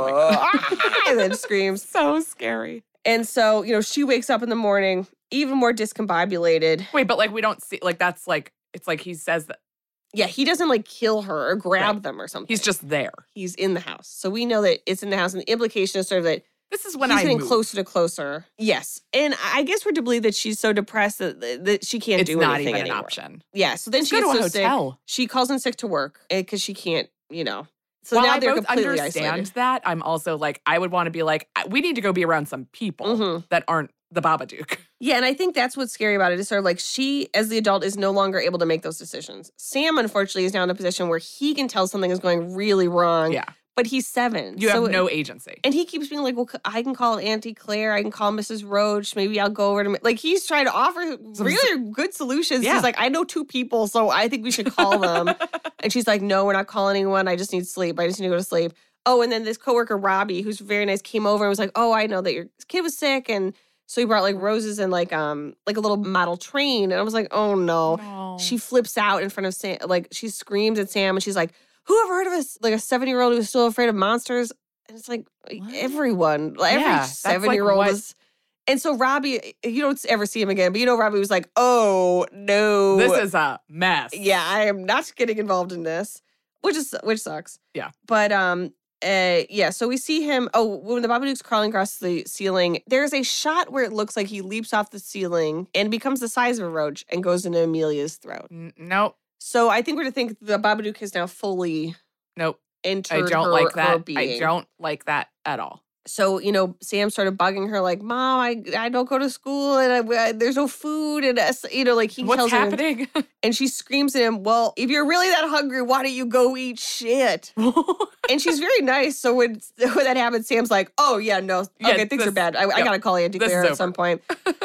oh and then screams. So scary. And so, you know, she wakes up in the morning, even more discombobulated. Wait, but like we don't see, like that's like, it's like he says that. Yeah, he doesn't like kill her or grab Right. them or something. He's just there. He's in the house. So we know that it's in the house. And the implication is sort of that This is when he's I getting move. closer to closer. Yes. And I guess we're to believe that she's so depressed that, that she can't It's do not anything even anymore. an option. Yeah. So then Let's she go gets to a so hotel. sick. She calls in sick to work because she can't, you know. So While now I they're both completely understand isolated. that, I'm also like, I would want to be like, I- we need to go be around some people Mhm. that aren't the Babadook. Yeah, and I think that's what's scary about it is sort of like she, as the adult, is no longer able to make those decisions. Sam, unfortunately, is now in a position where he can tell something is going really wrong. Yeah. But he's seven. You so have it- no agency. And he keeps being like, well, I can call Auntie Claire. I can call Missus Roach. Maybe I'll go over to... Like, he's trying to offer really good solutions. Yeah. He's like, I know two people, so I think we should call them. And she's like, no, we're not calling anyone. I just need sleep. I just need to go to sleep. Oh, and then this coworker, Robbie, who's very nice, came over and was like, oh, I know that your kid was sick. And so he brought like roses and like um like a little model train. And I was like, oh, no. No. She flips out in front of Sam. Like, she screams at Sam and she's like, who ever heard of a, like a seven-year-old who's still afraid of monsters? And it's like, everyone. Like, Yeah, every that's, like, seven-year-old what- is. And so Robbie, you don't ever see him again, but you know Robbie was like, oh, no. This is a mess. Yeah, I am not getting involved in this, which is which sucks. Yeah. But um, uh, yeah. So we see him. Oh, when the Babadook's crawling across the ceiling, there's a shot where it looks like he leaps off the ceiling and becomes the size of a roach and goes into Amelia's throat. N- nope. So I think we're to think the Babadook has now fully Nope. entered I don't her, like her that. I being. don't like that at all. So, you know, Sam started bugging her like, Mom, I, I don't go to school and I, I, there's no food. And, uh, you know, like he What's tells happening? her. And she screams at him, well, if you're really that hungry, why don't you go eat shit? And she's very nice. So when, when that happens, Sam's like, oh, yeah, no. Yeah, Okay, things this- are bad. I, I yeah, got to call Auntie this is Claire at over. some point.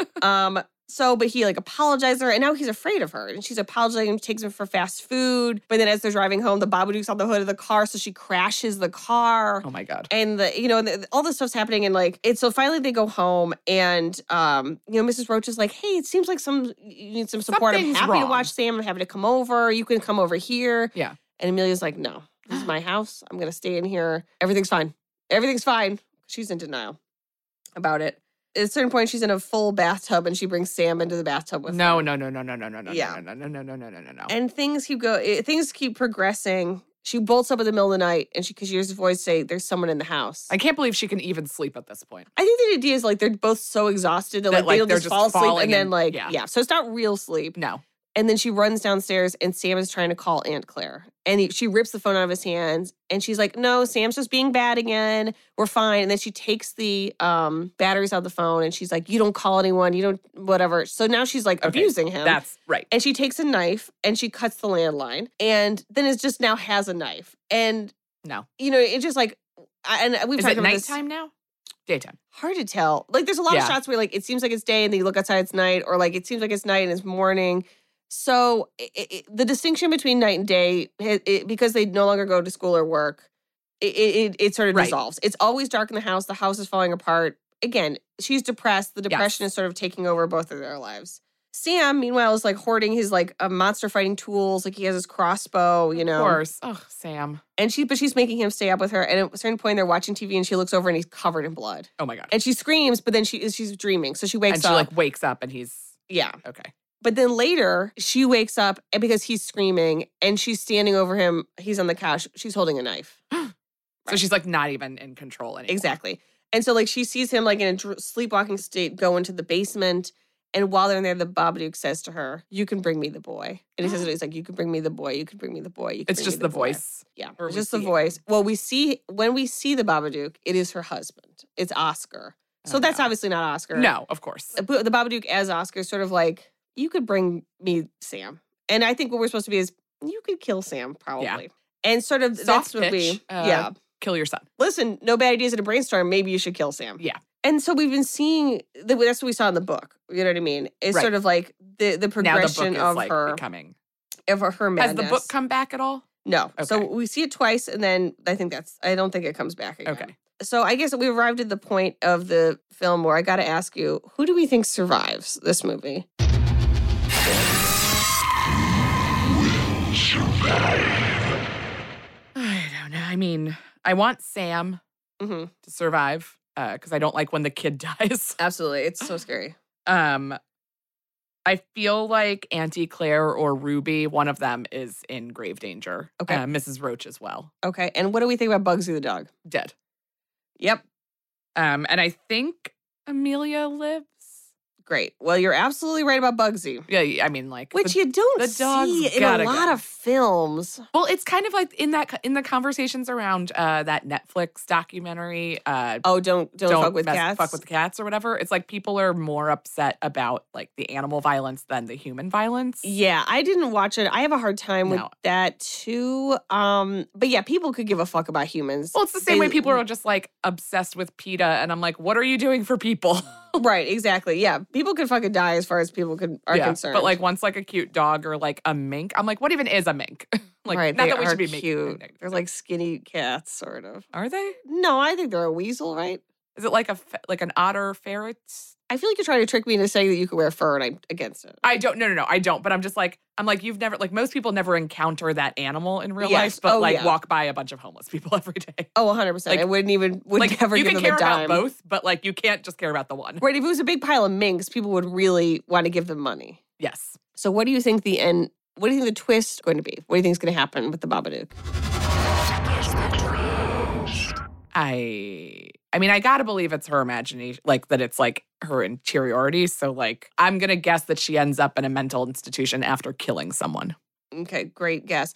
um, So, but he like apologized to her, and now he's afraid of her. And she's apologizing, takes him for fast food. But then as they're driving home, the Babadook's on the hood of the car, so she crashes the car. Oh my God. And the you know the, all this stuff's happening, and like it's so finally they go home, and um you know Missus Roach is like, hey, it seems like some you need some support. Something's I'm happy to wrong. watch Sam. I'm happy to come over. You can come over here. Yeah. And Amelia's like, no, this is my house. I'm gonna stay in here. Everything's fine. Everything's fine. She's in denial about it. At a certain point, she's in a full bathtub, and she brings Sam into the bathtub with No, her. no, no, no, no, no, no, no, Yeah. no, no, no, no, no, no, no, no. And things keep go. eh, Things keep progressing. She bolts up in the middle of the night, and she because she hears a voice say, "There's someone in the house." I can't believe she can even sleep at this point. I think the idea is like they're both so exhausted that, That, like, like, they'll they're just, just fall asleep falling and then and- like yeah. yeah. So it's not real sleep. No. And then she runs downstairs and Sam is trying to call Aunt Claire. And he, she rips the phone out of his hands and she's like, no, Sam's just being bad again. We're fine. And then she takes the um, batteries out of the phone and she's like, you don't call anyone. You don't, whatever. So now she's like Okay, abusing him. That's right. And she takes a knife and she cuts the landline. And then it just now has a knife. And, No. you know, it just like, I- and we've Is talked it about this. nighttime now? Daytime. Hard to tell. Like, there's a lot Yeah. of shots where, like, it seems like it's day and then you look outside, it's night, or like it seems like it's night and it's morning. So it, it, the distinction between night and day, it, it, because they no longer go to school or work, it it, it sort of Right. dissolves. It's always dark in the house. The house is falling apart. Again, she's depressed. The depression Yes. is sort of taking over both of their lives. Sam, meanwhile, is like hoarding his like uh, monster fighting tools. Like he has his crossbow, you know. Of course. Oh, Sam. And she, but she's making him stay up with her. And at a certain point, they're watching T V, and she looks over, and he's covered in blood. Oh my God. And she screams, but then she she's dreaming, so she wakes And she up. like wakes up and he's yeah. okay. But then later, she wakes up and because he's screaming, and she's standing over him. He's on the couch. She's holding a knife. So she's like not even in control anymore. Exactly. And so like she sees him like in a dr- sleepwalking state go into the basement. And while they're in there, the Babadook says to her, "You can bring me the boy." And he says, "He's like, you can bring me the boy. You can bring me the boy. You can It's bring just me the the boy." voice. Yeah, Or it's we just the see it. voice. Well, we see when we see the Babadook, it is her husband. It's Oscar. So Oh, that's no. obviously not Oscar. No, of course. But the Babadook as Oscar is sort of like, you could bring me Sam. And I think what we're supposed to be is, you could kill Sam, probably. And sort of, Soft that's what we, pitch, uh, yeah. Kill your son. Listen, no bad ideas in a brainstorm. Maybe you should kill Sam. Yeah. And so we've been seeing, the, that's what we saw in the book. You know what I mean? It's Right. sort of like the, the Now the book progression is of like her, becoming. of her Has madness. the book come back at all? No. So Okay. we see it twice, and then I think that's, I don't think it comes back again. Okay. So I guess we arrived at the point of the film where I got to ask you, who do we think survives this movie? I don't know. I mean, I want Sam Mm-hmm. to survive because I don't like when the kid dies. Absolutely. It's so scary. Um, I feel like Auntie Claire or Ruby, one of them is in grave danger. Okay. Uh, Missus Roach as well. Okay. And what do we think about Bugsy the dog? Dead. Yep. Um, and I think Amelia lives. Great. Well, you're absolutely right about Bugsy. Yeah, I mean, like Which the, you don't the dog's see in a gotta lot go. of films. Well, it's kind of like in that in the conversations around uh, that Netflix documentary. Uh, Oh, don't don't, fuck with mess- cats. Fuck with cats or whatever. It's like people are more upset about like the animal violence than the human violence. Yeah, I didn't watch it. I have a hard time with No. that too. Um, but yeah, people could give a fuck about humans. Well, it's the same They- way people are just like obsessed with PETA, and I'm like, what are you doing for people? Right, exactly. Yeah, people could fucking die as far as people could are yeah, concerned. but like once like a cute dog or like a mink, I'm like, what even is a mink? like, right, not they that we are should be making. cute. They're like skinny cats, sort of. Are they? No, I think they're a weasel, right? Is it like a fe- like an otter ferret? I feel like you're trying to trick me into saying that you could wear fur, and I'm against it. I don't. No, no, no. I don't. But I'm just like, I'm like, you've never like most people never encounter that animal in real Yes. life, but Oh, like yeah. walk by a bunch of homeless people every day. Oh, one hundred percent. Like- I wouldn't even would like never you give can them care a dime. about both, but like you can't just care about the one. Right, if it was a big pile of minks, people would really want to give them money. Yes. So, what do you think the end? What do you think the twist is going to be? What do you think is going to happen with the Babadook? I I mean, I gotta believe it's her imagination, like that it's like her interiority. So like I'm gonna guess that she ends up in a mental institution after killing someone. Okay, great guess.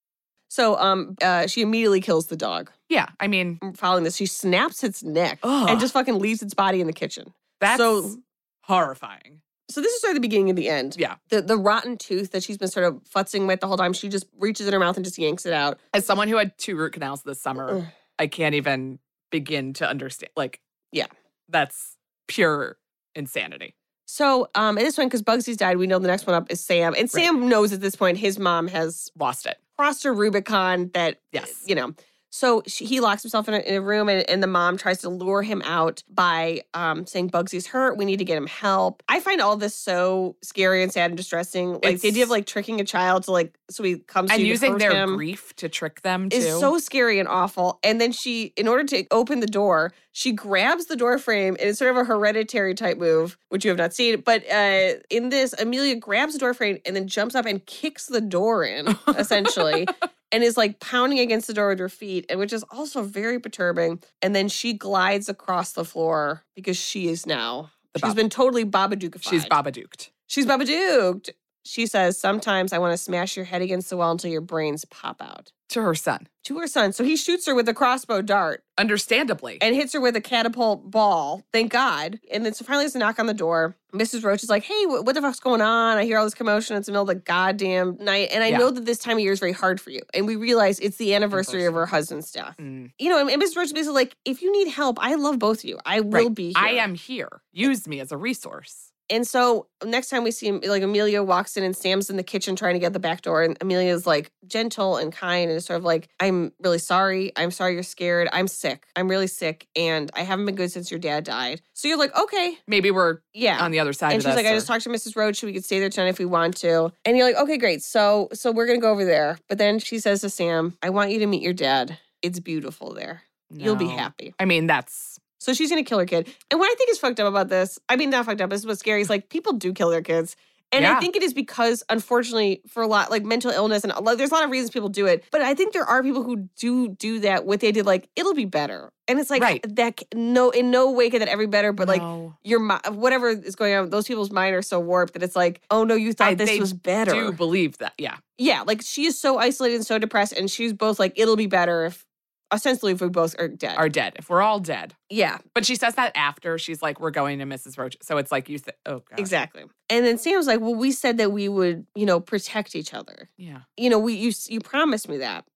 So, um, uh, she immediately kills the dog. Yeah, I mean Following this, she snaps its neck Ugh. and just fucking leaves its body in the kitchen. that's So- horrifying. So this is sort of the beginning and the end. Yeah. The the rotten tooth that she's been sort of futzing with the whole time, she just reaches in her mouth and just yanks it out. As someone who had two root canals this summer, Ugh. I can't even begin to understand. Like, Yeah. that's pure insanity. So um, at this point, because Bugsy's died, we know the next one up is Sam. And Sam knows at this point his mom has Lost it. crossed her Rubicon that, Yes. you know. So she, he locks himself in a, in a room, and, and the mom tries to lure him out by um, saying Bugsy's hurt. We need to get him help. I find all this so scary and sad and distressing. Like the It's- idea of like tricking a child to like so he comes to And you to using hurt their him grief to trick them too. is so scary and awful. And then she, in order to open the door, she grabs the door frame, and it's sort of a hereditary type move, which you have not seen. But uh, in this, Amelia grabs the door frame and then jumps up and kicks the door in, essentially. And is like pounding against the door with her feet, and which is also very perturbing. And then she glides across the floor because she is now, The she's Bab- been totally Babadookified. She's Babadooked. She's Babadooked. She says, sometimes I want to smash your head against the wall until your brains pop out. To her son. To her son. So he shoots her with a crossbow dart Understandably. and hits her with a catapult ball. Thank God. And then so finally there's a knock on the door. Missus Roach is like, hey, what, what the fuck's going on? I hear all this commotion. It's the middle of the goddamn night. And I Yeah. know that this time of year is very hard for you. And we realize it's the anniversary of her husband's death. Mm. You know, and, and Missus Roach is basically like, if you need help, I love both of you. I will Right. be here. I am here. Use me as a resource. And so next time we see him, like Amelia walks in and Sam's in the kitchen trying to get the back door. And Amelia's like gentle and kind and is sort of like, I'm really sorry. I'm sorry you're scared. I'm sick. I'm really sick. And I haven't been good since your dad died. So you're like, okay. Maybe we're Yeah. on the other side And of she's this. like, I or- just talked to Missus Roach. We could stay there tonight if we want to. And you're like, okay, great. So so we're going to go over there. But then she says to Sam, I want you to meet your dad. It's beautiful there. You'll be No. happy. I mean, that's So she's gonna kill her kid. And what I think is fucked up about this, I mean, not fucked up, this is what's scary, is like people do kill their kids. And I Yeah. think it is because, unfortunately, for a lot, like mental illness and a lot- there's a lot of reasons people do it. But I think there are people who do do that with the idea, like, it'll be better. And it's like, Right. that c- no, in no way can that ever be better, but like, No. your mi- whatever is going on, those people's mind are so warped that it's like, oh no, you thought I- this they was better. do believe that. Yeah. Yeah, like she is so isolated and so depressed, and she's both like, it'll be better if, ostensibly, if we both are dead. Are dead. If we're all dead. yeah. But she says that after she's like, we're going to Missus Roach. So it's like you think, oh, God. Exactly. And then Sam's like, well, we said that we would, you know, protect each other. Yeah. You know, we you you promised me that.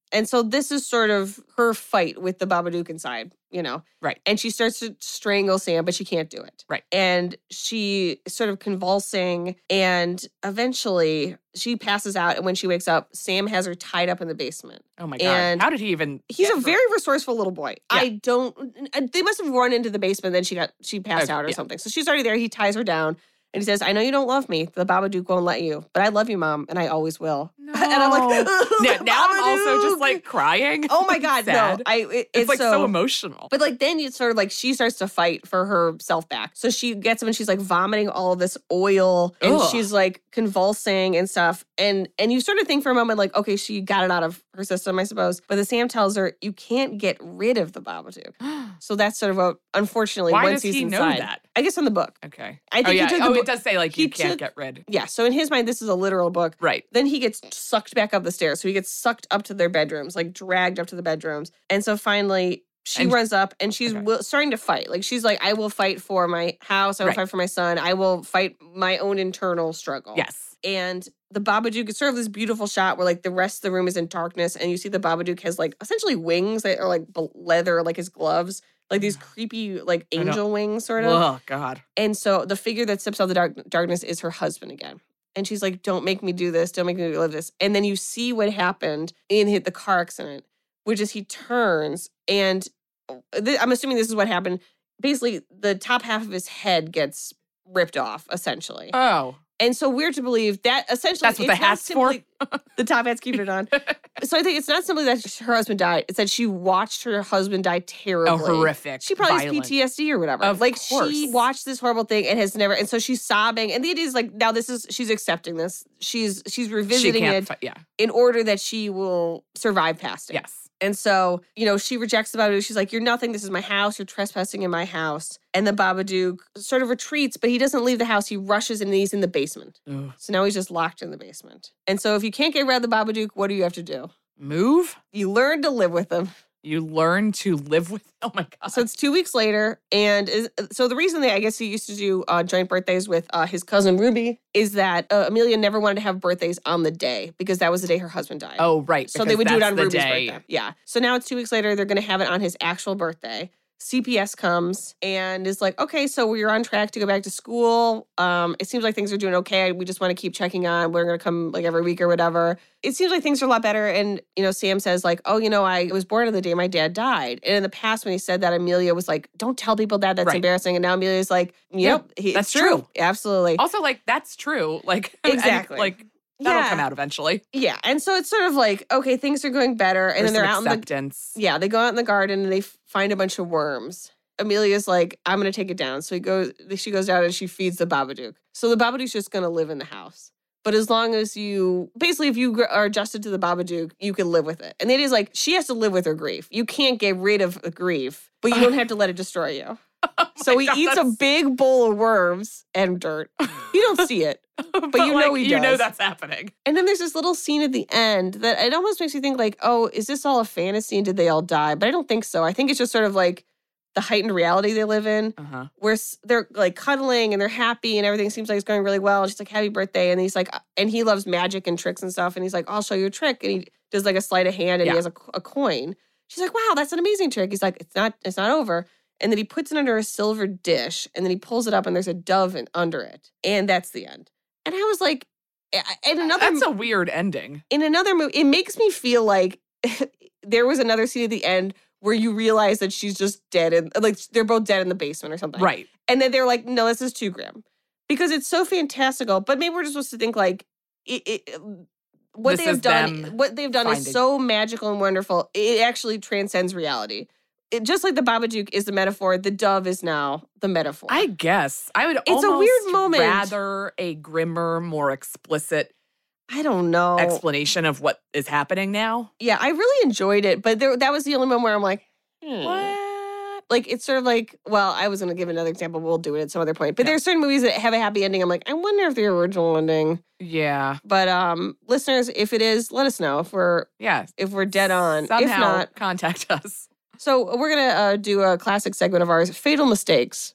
And so this is sort of her fight with the Babadook inside, you know. Right. And she starts to strangle Sam, but she can't do it. Right. And she is sort of convulsing, and eventually she passes out. And when she wakes up, Sam has her tied up in the basement. Oh my God. And how did he even He's get a her? very resourceful little boy. Yeah. I don't, they must have run into the basement, then she got, she passed Okay, out or yeah. something. So she's already there. He ties her down. And he says, I know you don't love me. The Babadook won't let you. But I love you, Mom, and I always will. No. And I'm like, now, now I'm also just Babadook! like crying. Oh my God, Sad. no. I, it, It's, it's like so, so emotional. But like then it's sort of like she starts to fight for herself back. So she gets him and she's like vomiting all of this oil and Ugh. she's like convulsing and stuff. And and you sort of think for a moment like, okay, she got it out of her system, I suppose. But the Sam tells her, you can't get rid of the Babadook. So that's sort of what, unfortunately, Why once does he's he know inside. that? I guess in the book. Okay. I think oh, he yeah. took the oh, book- it does say like he you can't took- get rid. Yeah, so in his mind, this is a literal book. Right. Then he gets sucked back up the stairs. So he gets sucked up to their bedrooms, like dragged up to the bedrooms. And so finally, she And- runs up and she's Okay. will, starting to fight. Like she's like, I will fight for my house. I will Right. fight for my son. I will fight my own internal struggle. Yes. And the Babadook is sort of this beautiful shot where like the rest of the room is in darkness. And you see the Babadook has like essentially wings that are like bl- leather, like his gloves. Like these creepy, like I know. angel wings, sort of. Oh, God. And so the figure that steps out of the dark, darkness is her husband again. And she's like, don't make me do this. Don't make me live this. And then you see what happened in hit the car accident, which is he turns and th- I'm assuming this is what happened. Basically, the top half of his head gets ripped off, essentially. Oh. And so weird to believe that essentially That's what the it's not hat's for? simply the top hat's keeping it on. So I think it's not simply that her husband died; it's that she watched her husband die terribly. Oh, horrific. She probably violent. has P T S D or whatever. Of like course. she watched this horrible thing and has never. And so she's sobbing. And the idea is like now this is she's accepting this. She's she's She revisiting can't. it Fi- yeah. in order that she will survive past it. Yes. And so, you know, she rejects the Babadook. She's like, you're nothing. This is my house. You're trespassing in my house. And the Babadook sort of retreats, but he doesn't leave the house. He rushes and he's in the basement. Ugh. So now he's just locked in the basement. And so if you can't get rid of the Babadook, what do you have to do? Move. You learn to live with him. You learn to live with. Oh my God. So it's two weeks later. And is, so the reason that I guess he used to do uh, joint birthdays with uh, his cousin Ruby is that uh, Amelia never wanted to have birthdays on the day because that was the day her husband died. Oh, right. So they because would do it that's on the Ruby's day. birthday. Yeah. So now it's two weeks later. They're going to have it on his actual birthday. C P S comes and is like, okay, so we're on track to go back to school. Um, it seems like things are doing okay. We just want to keep checking on. We're going to come like every week or whatever. It seems like things are a lot better. And, you know, Sam says like, oh, you know, I was born on the day my dad died. And in the past when he said that, Amelia was like, don't tell people that. That's Right. embarrassing. And now Amelia's like, yep, he, that's it's true. true. Absolutely. Also, like, that's true. Like, and, Exactly. like, that'll Yeah. come out eventually. Yeah. And so it's sort of like, okay, things are going better. And There's then they're some out in the acceptance. Yeah, they go out in the garden and they f- find a bunch of worms. Amelia's like, I'm going to take it down. So he goes, she goes down and she feeds the Babadook. So the Babadook's just going to live in the house. But as long as you, basically, if you gr- are adjusted to the Babadook, you can live with it. And it is like, she has to live with her grief. You can't get rid of the grief, but you don't have to let it destroy you. So he God, eats a that's- big bowl of worms and dirt. You don't see it, but, you know like, he you does. know that's happening. And then there's this little scene at the end that it almost makes you think like, oh, is this all a fantasy and did they all die? But I don't think so. I think it's just sort of like the heightened reality they live in Uh-huh. where s- they're like cuddling and they're happy and everything seems like it's going really well. And she's like, happy birthday. And he's like, and he loves magic and tricks and stuff. And he's like, I'll show you a trick. And he does like a sleight of hand and Yeah. he has a, a coin. She's like, wow, that's an amazing trick. He's like, it's not, it's not over. And then he puts it under a silver dish and then he pulls it up and there's a dove in, under it. And that's the end. And I was like, and another That's a weird ending. in another movie, it makes me feel like there was another scene at the end where you realize that she's just dead and like they're both dead in the basement or something. Right. And then they're like, no, this is too grim. Because it's so fantastical. But maybe we're just supposed to think like it, it what This they have is done them what they've done is finding- so magical and wonderful. It actually transcends reality. It, just like the Babadook is the metaphor, the dove is now the metaphor. I guess. I would It's a almost weird moment. rather a grimmer, more explicit I don't know. explanation of what is happening now. Yeah, I really enjoyed it, but there, that was the only moment where I'm like, hmm. What? Like, it's sort of like, well, I was going to give another example. We'll do it at some other point. But Yeah. there's certain movies that have a happy ending. I'm like, I wonder if the original ending. Yeah. But um, listeners, if it is, let us know if we're Yeah. if we're dead on. Somehow If not, contact us. so we're gonna uh, do a classic segment of ours, Fatal Mistakes.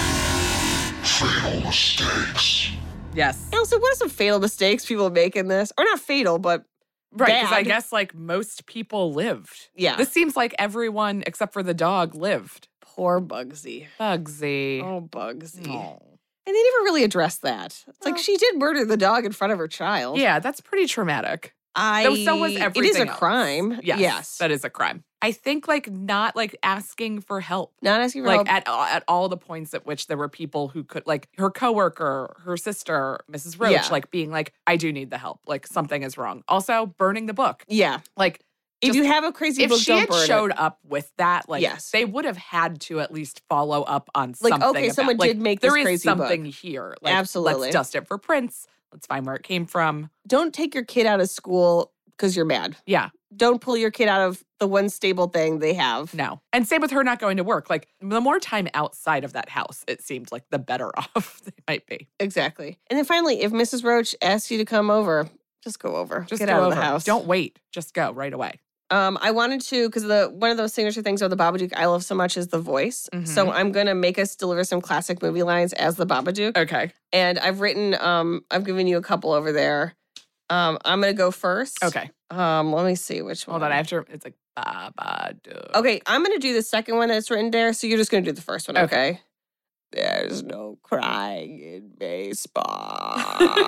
Fatal mistakes. Yes. Allison, what are some fatal mistakes people make in this? Or not fatal, but Right, because I bad. guess like most people lived. Yeah. This seems like everyone except for the dog lived. Poor Bugsy. Bugsy. Oh, Bugsy. Aw. And they never really addressed that. It's like Well- she did murder the dog in front of her child. Yeah, that's pretty traumatic. I. Though so was everything It is a else. crime. Yes, Yes. that is a crime. I think like not like asking for help. Not asking for Like help. at at all the points at which there were people who could like her coworker, her sister, Missus Roach, Yeah. like being like, I do need the help. Like something is wrong. Also, burning the book. Yeah. Like If just- you have a crazy if book, she don't had burn showed it. up with that, like Yes. they would have had to at least follow up on Like, something. okay, about- someone like, did make there this is crazy book. something here. Like, Absolutely. Let's dust it for prints. Let's find where it came from. Don't take your kid out of school because you're mad. Yeah. Don't pull your kid out of the one stable thing they have. No. And same with her not going to work. Like the more time outside of that house, it seemed like the better off they might be. Exactly. And then finally, if Missus Roach asks you to come over, just go over. Just Get go out over. of the house. Don't wait. Just go right away. Um, I wanted to, because the one of those signature things of the Babadook I love so much is the voice. Mhm. So I'm gonna make us deliver some classic movie lines as the Babadook. Okay. And I've written, um, I've given you a couple over there. Um, I'm gonna go first. Okay. Um, let me see which one. Hold on. I have to. It's like Babadook. Okay, I'm gonna do the second one that's written there. So you're just gonna do the first one, okay? Okay. There's no crying in baseball.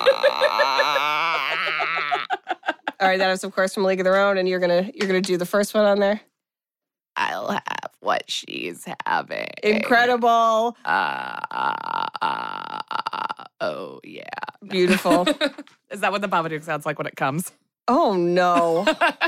All right, that is of course from League of Their Own, and you're gonna you're gonna do the first one on there. I'll have what she's having. Incredible, Uh, uh, uh, uh, oh, yeah. beautiful. Is that what the Babadook sounds like when it comes? Oh no.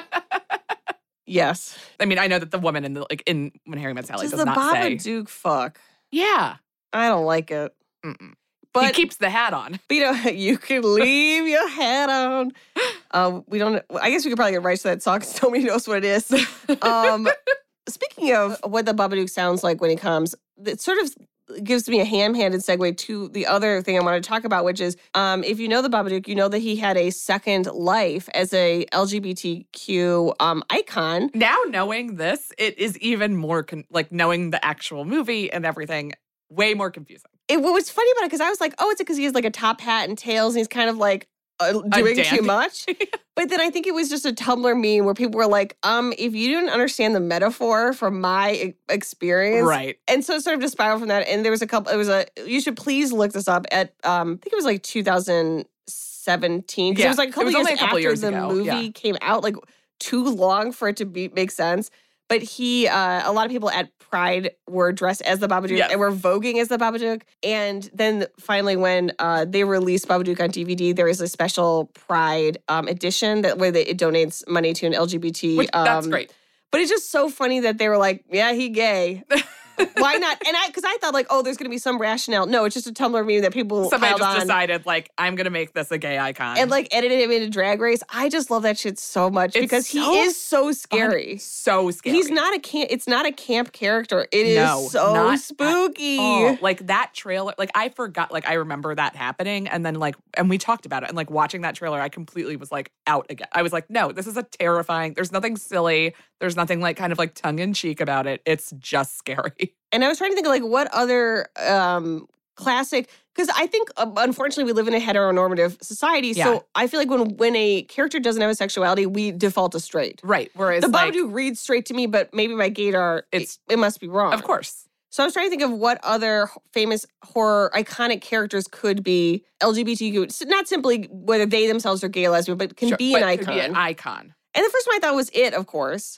Yes. I mean, I know that the woman in the like in When Harry Met Sally Does does the not say. Babadook fuck? Yeah. I don't like it. Mm-mm. But he keeps the hat on. But, you know, you can leave your hat on. Uh, we don't. I guess we could probably get right to that song because nobody knows what it is. Um, speaking of what the Babadook sounds like when he comes, it sort of gives me a ham-handed segue to the other thing I want to talk about, which is um, if you know the Babadook, you know that he had a second life as a L G B T Q um, icon. Now knowing this, it is even more con- like knowing the actual movie and everything, way more confusing. It, what was funny about it, because I was like, oh, it's because he has like a top hat and tails and he's kind of like uh, doing too dandy. much. But then I think it was just a Tumblr meme where people were like, um, if you didn't understand the metaphor from my e- experience. Right. And so it sort of just spiraled from that. And there was a couple, it was a, you should please look this up at, um, I think it was like two thousand seventeen. 'Cause Yeah. it was like a It couple was years only a couple after years the ago. movie Yeah. came out, like too long for it to be make sense. But he, uh, a lot of people at Pride were dressed as the Babadook Yes. and were voguing as the Babadook. And then finally, when uh, they released Babadook on D V D, there is a special Pride um, edition that where they, it donates money to an L G B T. Which, that's um, great. But it's just so funny that they were like, "Yeah, he gay." Why not? And I, because I thought like, oh, there's going to be some rationale. No, it's just a Tumblr meme that people Somebody piled just on. decided, like, I'm going to make this a gay icon. And like edited him into Drag Race. I just love that shit so much It's because so he is so scary. so scary. He's not a camp. It's not a camp character. It is No, so not at spooky. Oh, like that trailer, like I forgot, like I remember that happening. And then like, and we talked about it and like watching that trailer, I completely was like out again. I was like, no, this is a terrifying, there's nothing silly. There's nothing like kind of like tongue in cheek about it. It's just scary. And I was trying to think of like what other um, classic, because I think uh, unfortunately we live in a heteronormative society. Yeah. So I feel like when when a character doesn't have a sexuality, we default to straight. Right. Whereas The like, Babadook reads straight to me, but maybe my gaydar, It's- it, it must be wrong. of course. So I was trying to think of what other h- famous horror iconic characters could be L G B T Q, s- not simply whether they themselves are gay or lesbian, but can Sure, be but an could icon. Be an icon. And the first one I thought was It, of course.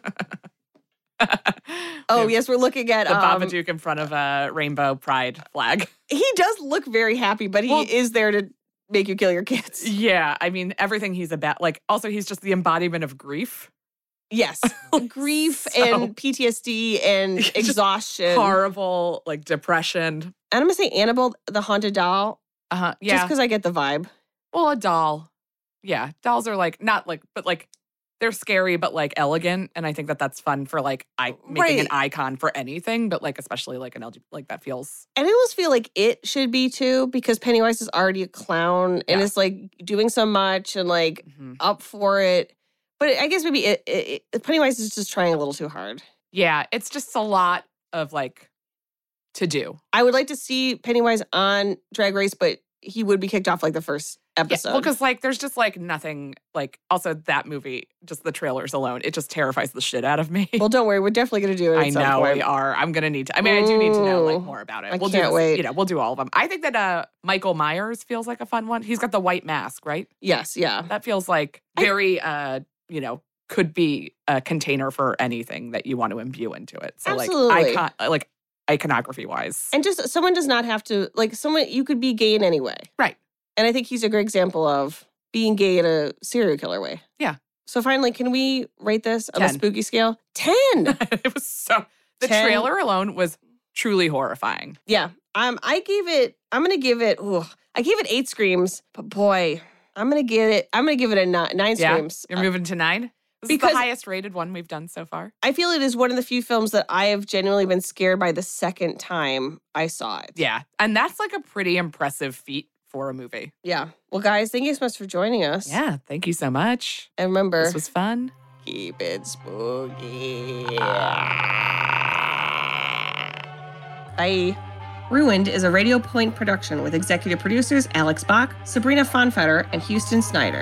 Oh, The- yes, we're looking at The um, Babadook in front of a rainbow pride flag. He does look very happy, but he Well- is there to make you kill your kids. Yeah. I mean, everything he's about, like, also he's just the embodiment of grief. Yes. Grief So- and P T S D and Just exhaustion. Horrible, like depression. And I'm going to say Annabelle, the haunted doll, Uh huh. just Yeah. because I get the vibe. Well, a doll. Yeah. Dolls are like, not like, but like, they're scary, but like elegant. And I think that that's fun for like I, making an Right. icon for anything, but like, especially like an L G B T, like that feels. And I almost feel like It should be too, because Pennywise is already a clown and Yeah. is like doing so much and like Mhm. up for it. But I guess maybe it, it, it, Pennywise is just trying a little too hard. Yeah. It's just a lot of like to do. I would like to see Pennywise on Drag Race, but he would be kicked off like the first episode. Yeah, well, because like there's just like nothing like also that movie, just the trailers alone, it just terrifies the shit out of me. Well, don't worry, we're definitely gonna do it. At I some know point. we are. I'm gonna need to. I mean, I do need to know like more about it. I we'll can't do this, wait. You know, we'll do all of them. I think that uh, Michael Myers feels like a fun one. He's got the white mask, right? Yes, yeah. That feels like very, uh, you know, could be a container for anything that you want to imbue into it. So Absolutely. like, icon, like iconography wise, And just someone does not have to like someone. You could be gay in any way, right? And I think he's a great example of being gay in a serial killer way. Yeah. So finally, can we rate this on a ten. spooky scale? Ten. It was so. The ten. trailer alone was truly horrifying. Yeah. Um, I gave it. I'm gonna give it. Ooh, I gave it eight screams, but boy, I'm gonna give it. I'm gonna give it a nine. Nine Yeah, screams. you're moving to nine. This because- is the highest rated one we've done so far. I feel it is one of the few films that I have genuinely been scared by the second time I saw it. Yeah, and that's like a pretty impressive feat for a movie. Yeah. Well, guys, thank you so much for joining us. Yeah, thank you so much. And remember, This was fun. keep it spooky. Bye. Ruined is a Radio Point production with executive producers Alex Bach, Sabrina Fonfetter, and Houston Snyder.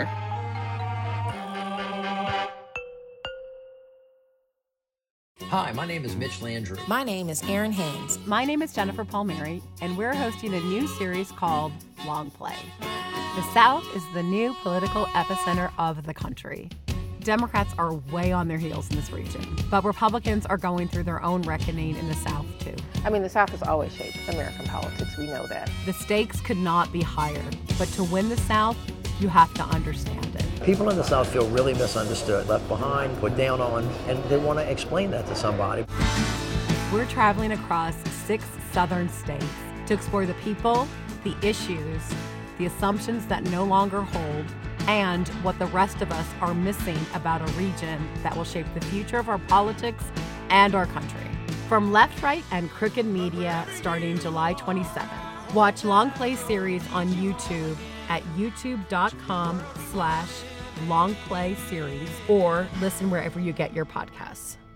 Hi, my name is Mitch Landry. My name is Erin Haynes. My name is Jennifer Palmieri, and we're hosting a new series called Long Play. The South is the new political epicenter of the country. Democrats are way on their heels in this region, but Republicans are going through their own reckoning in the South, too. I mean, the South has always shaped American politics. We know that. The stakes could not be higher, but to win the South, you have to understand it. People in the South feel really misunderstood, left behind, put down on, and they want to explain that to somebody. We're traveling across six southern states to explore the people, the issues, the assumptions that no longer hold, and what the rest of us are missing about a region that will shape the future of our politics and our country. From Left, Right, and Crooked Media starting July twenty-seventh. Watch Long Play series on YouTube at youtube.com slash long play series or listen wherever you get your podcasts.